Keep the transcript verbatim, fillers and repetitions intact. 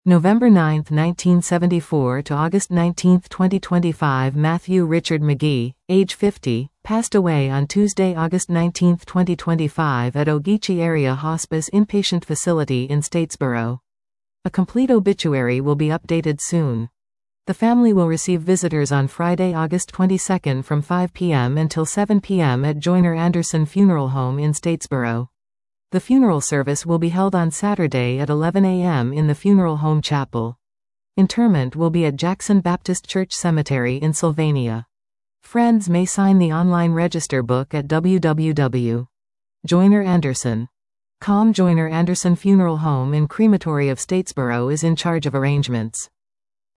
November ninth, nineteen seventy-four to August nineteenth, twenty twenty-five. Matthew Richard McGee, age fifty, passed away on Tuesday, August nineteenth, twenty twenty-five at Ogeechee Area Hospice Inpatient Facility in Statesboro. A complete obituary will be updated soon. The family will receive visitors on Friday, August twenty-second from five p m until seven p m at Joyner Anderson Funeral Home in Statesboro. The funeral service will be held on Saturday at eleven a m in the funeral home chapel. Interment will be at Jackson Baptist Church Cemetery in Sylvania. Friends may sign the online register book at w w w dot joyner anderson dot com. Joyner Anderson Funeral Home and Crematory of Statesboro is in charge of arrangements.